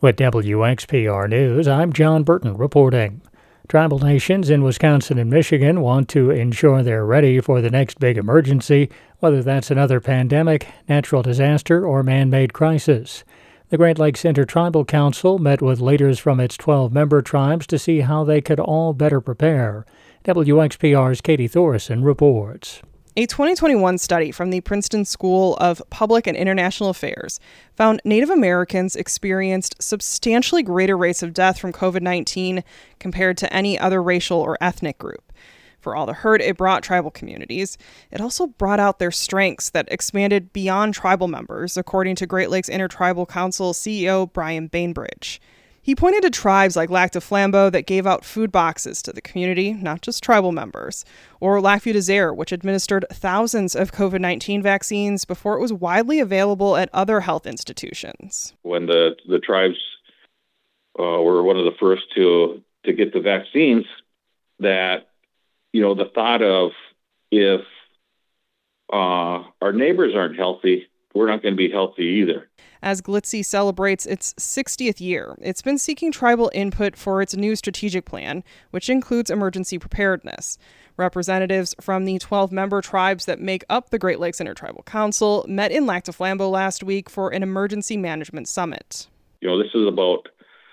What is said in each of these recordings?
With WXPR News, I'm John Burton reporting. Tribal nations in Wisconsin and Michigan want to ensure they're ready for the next big emergency, whether that's another pandemic, natural disaster, or man-made crisis. The Great Lakes Intertribal Council met with leaders from its 12 member tribes to see how they could all better prepare. WXPR's Katie Thorson reports. A 2021 study from the Princeton School of Public and International Affairs found Native Americans experienced substantially greater rates of death from COVID-19 compared to any other racial or ethnic group. For all the hurt it brought tribal communities, it also brought out their strengths that expanded beyond tribal members, according to Great Lakes Intertribal Council CEO Brian Bainbridge. He pointed to tribes like Lac du Flambeau that gave out food boxes to the community, not just tribal members, or Lac Vieux Desert, which administered thousands of COVID-19 vaccines before it was widely available at other health institutions. When the tribes were one of the first to get the vaccines, that, the thought of if our neighbors aren't healthy, we're not going to be healthy either. As GLTC celebrates its 60th year, it's been seeking tribal input for its new strategic plan, which includes emergency preparedness. Representatives from the 12-member tribes that make up the Great Lakes Intertribal Council met in Lac du Flambeau last week for an emergency management summit. This is about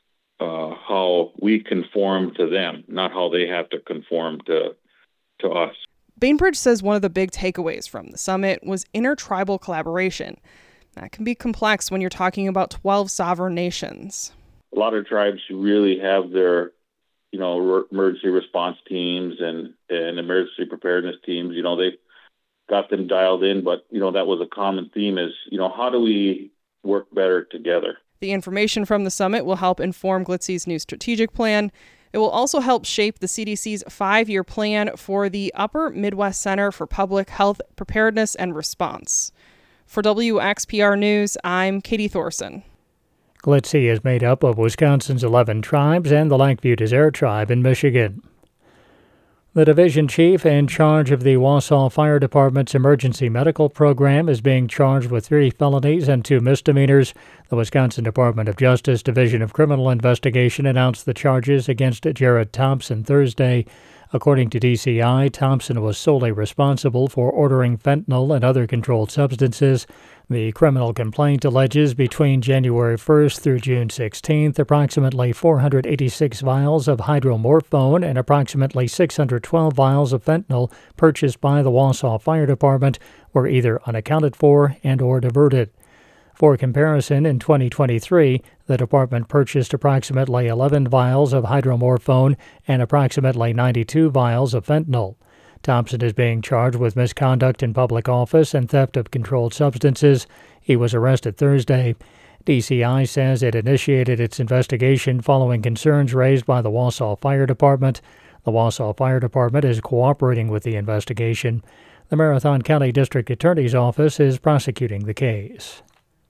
how we conform to them, not how they have to conform to us. Bainbridge says one of the big takeaways from the summit was intertribal collaboration. That can be complex when you're talking about 12 sovereign nations. A lot of tribes really have their, emergency response teams and emergency preparedness teams. They've got them dialed in, but, that was a common theme is, how do we work better together? The information from the summit will help inform GLTC's new strategic plan. It will also help shape the CDC's 5-year plan for the Upper Midwest Center for Public Health Preparedness and Response. For WXPR News, I'm Katie Thorson. GLTC is made up of Wisconsin's 11 tribes and the Lac Vieux Desert tribe in Michigan. The division chief in charge of the Wausau Fire Department's emergency medical program is being charged with 3 felonies and 2 misdemeanors. The Wisconsin Department of Justice Division of Criminal Investigation announced the charges against Jared Thompson Thursday. According to DCI, Thompson was solely responsible for ordering fentanyl and other controlled substances. The criminal complaint alleges between January 1st through June 16th, approximately 486 vials of hydromorphone and approximately 612 vials of fentanyl purchased by the Wausau Fire Department were either unaccounted for and or diverted. For comparison, in 2023, the department purchased approximately 11 vials of hydromorphone and approximately 92 vials of fentanyl. Thompson is being charged with misconduct in public office and theft of controlled substances. He was arrested Thursday. DCI says it initiated its investigation following concerns raised by the Wausau Fire Department. The Wausau Fire Department is cooperating with the investigation. The Marathon County District Attorney's Office is prosecuting the case.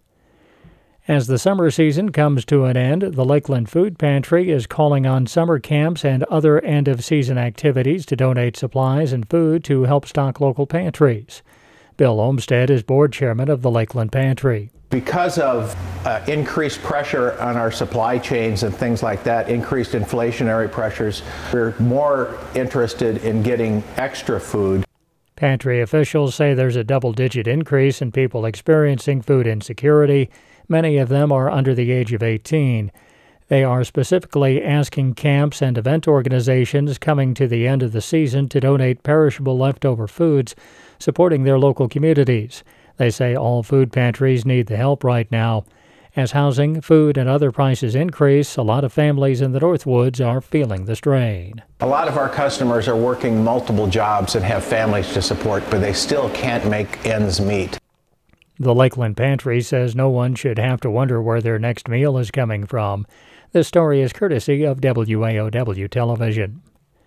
As the summer season comes to an end, the Lakeland Food Pantry is calling on summer camps and other end-of-season activities to donate supplies and food to help stock local pantries. Bill Olmstead is board chairman of the Lakeland Pantry. Because of increased pressure on our supply chains and things like that, increased inflationary pressures, we're more interested in getting extra food. Pantry officials say there's a double-digit increase in people experiencing food insecurity. Many of them are under the age of 18. They are specifically asking camps and event organizations coming to the end of the season to donate perishable leftover foods, supporting their local communities. They say all food pantries need the help right now. As housing, food, and other prices increase, a lot of families in the Northwoods are feeling the strain. A lot of our customers are working multiple jobs and have families to support, but they still can't make ends meet. The Lakeland Pantry says no one should have to wonder where their next meal is coming from. This story is courtesy of WAOW Television.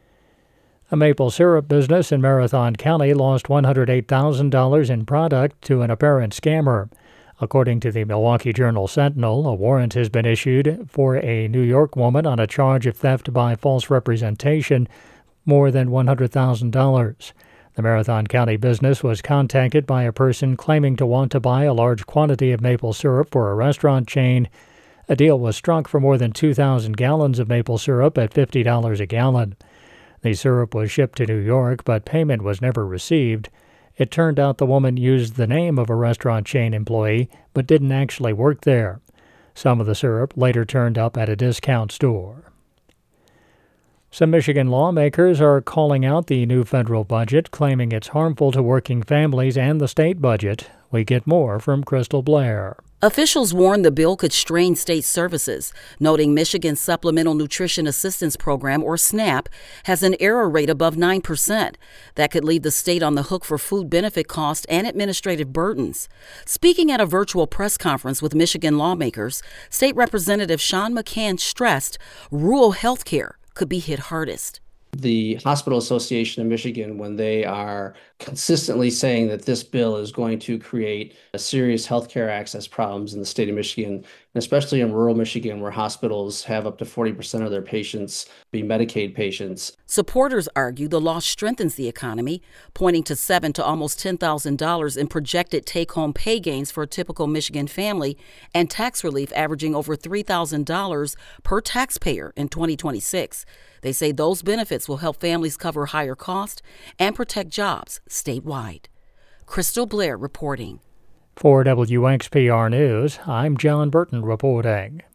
A maple syrup business in Marathon County lost $108,000 in product to an apparent scammer. According to the Milwaukee Journal-Sentinel, a warrant has been issued for a New York woman on a charge of theft by false representation, more than $100,000. The Marathon County business was contacted by a person claiming to want to buy a large quantity of maple syrup for a restaurant chain. A deal was struck for more than 2,000 gallons of maple syrup at $50 a gallon. The syrup was shipped to New York, but payment was never received. It turned out the woman used the name of a restaurant chain employee, but didn't actually work there. Some of the syrup later turned up at a discount store. Some Michigan lawmakers are calling out the new federal budget, claiming it's harmful to working families and the state budget. We get more from Crystal Blair. Officials warned the bill could strain state services, noting Michigan's Supplemental Nutrition Assistance Program, or SNAP, has an error rate above 9%. That could leave the state on the hook for food benefit costs and administrative burdens. Speaking at a virtual press conference with Michigan lawmakers, State Representative Sean McCann stressed rural health care could be hit hardest. The Hospital Association of Michigan, when they are consistently saying that this bill is going to create serious healthcare access problems in the state of Michigan, and especially in rural Michigan, where hospitals have up to 40% of their patients be Medicaid patients. Supporters argue the law strengthens the economy, pointing to $7,000 to almost $10,000 in projected take-home pay gains for a typical Michigan family and tax relief averaging over $3,000 per taxpayer in 2026. They say those benefits will help families cover higher costs and protect jobs statewide. Crystal Blair reporting. For WXPR News, I'm John Burton reporting.